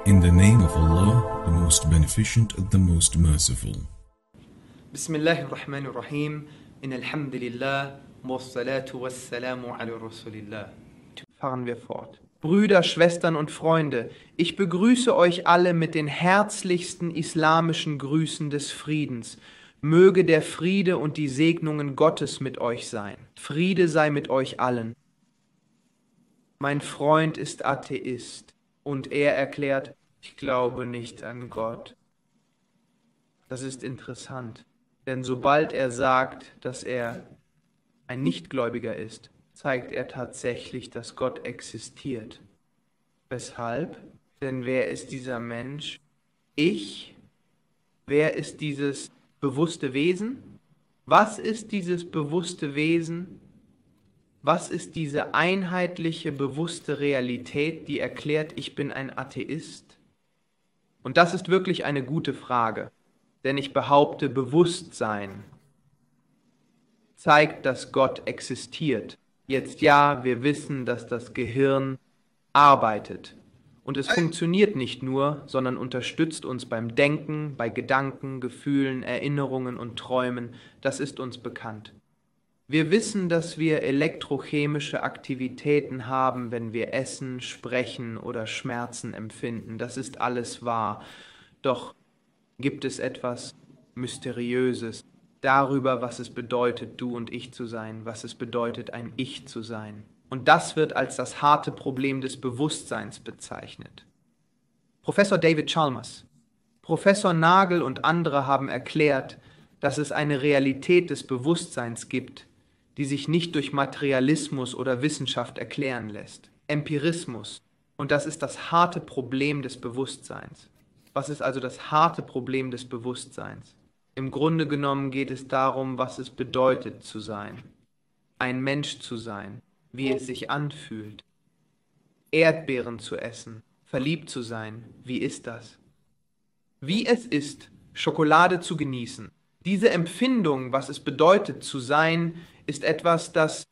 In the name of Allah, the most beneficent, the most merciful. Bismillahirrahmanirrahim. Innalhamdulillah. Wassalatu wassalamu ala Rasulillah. Fahren wir fort. Brüder, Schwestern und Freunde, ich begrüße euch alle mit den herzlichsten islamischen Grüßen des Friedens. Möge der Friede und die Segnungen Gottes mit euch sein. Friede sei mit euch allen. Mein Freund ist Atheist und er erklärt, ich glaube nicht an Gott. Das ist interessant, denn sobald er sagt, dass er ein Nichtgläubiger ist, zeigt er tatsächlich, dass Gott existiert. Weshalb? Denn wer ist dieser Mensch? Ich? Wer ist dieses bewusste Wesen? Was ist dieses bewusste Wesen? Was ist diese einheitliche, bewusste Realität, die erklärt, ich bin ein Atheist? Und das ist wirklich eine gute Frage, denn ich behaupte, Bewusstsein zeigt, dass Gott existiert. Jetzt ja, wir wissen, dass das Gehirn arbeitet. Und es funktioniert nicht nur, sondern unterstützt uns beim Denken, bei Gedanken, Gefühlen, Erinnerungen und Träumen. Das ist uns bekannt. Wir wissen, dass wir elektrochemische Aktivitäten haben, wenn wir essen, sprechen oder Schmerzen empfinden. Das ist alles wahr. Doch gibt es etwas Mysteriöses darüber, was es bedeutet, du und ich zu sein, was es bedeutet, ein Ich zu sein. Und das wird als das harte Problem des Bewusstseins bezeichnet. Professor David Chalmers, Professor Nagel und andere haben erklärt, dass es eine Realität des Bewusstseins gibt, die sich nicht durch Materialismus oder Wissenschaft erklären lässt. Empirismus. Und das ist das harte Problem des Bewusstseins. Was ist also das harte Problem des Bewusstseins? Im Grunde genommen geht es darum, was es bedeutet zu sein. Ein Mensch zu sein, wie es sich anfühlt. Erdbeeren zu essen, verliebt zu sein, wie ist das? Wie es ist, Schokolade zu genießen. Diese Empfindung, was es bedeutet zu sein, ist etwas, das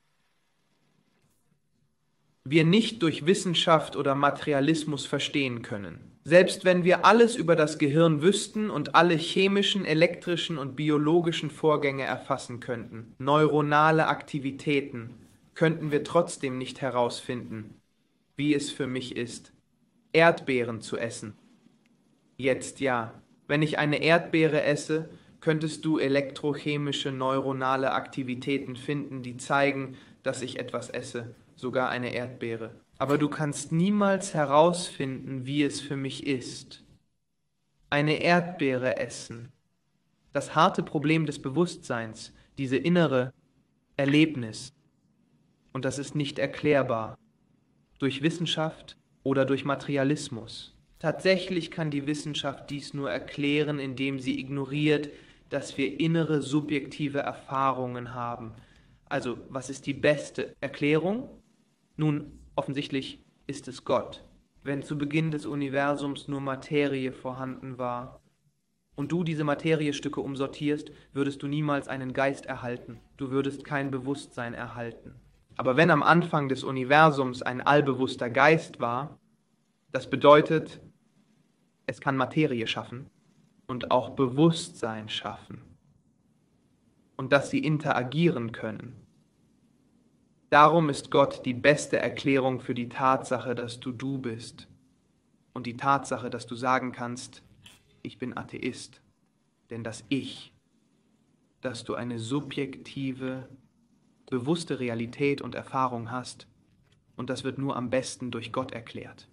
wir nicht durch Wissenschaft oder Materialismus verstehen können. Selbst wenn wir alles über das Gehirn wüssten und alle chemischen, elektrischen und biologischen Vorgänge erfassen könnten, neuronale Aktivitäten, könnten wir trotzdem nicht herausfinden, wie es für mich ist, Erdbeeren zu essen. Jetzt ja. Wenn ich eine Erdbeere esse, könntest du elektrochemische neuronale Aktivitäten finden, die zeigen, dass ich etwas esse, sogar eine Erdbeere. Aber du kannst niemals herausfinden, wie es für mich ist. Eine Erdbeere essen. Das harte Problem des Bewusstseins, diese innere Erlebnis. Und das ist nicht erklärbar. Durch Wissenschaft oder durch Materialismus. Tatsächlich kann die Wissenschaft dies nur erklären, indem sie ignoriert, dass wir innere subjektive Erfahrungen haben. Also, was ist die beste Erklärung? Nun, offensichtlich ist es Gott. Wenn zu Beginn des Universums nur Materie vorhanden war und du diese Materiestücke umsortierst, würdest du niemals einen Geist erhalten. Du würdest kein Bewusstsein erhalten. Aber wenn am Anfang des Universums ein allbewusster Geist war, das bedeutet, es kann Materie schaffen und auch Bewusstsein schaffen und dass sie interagieren können. Darum ist Gott die beste Erklärung für die Tatsache, dass du bist und die Tatsache, dass du sagen kannst, ich bin Atheist, denn das Ich, dass du eine subjektive, bewusste Realität und Erfahrung hast und das wird nur am besten durch Gott erklärt.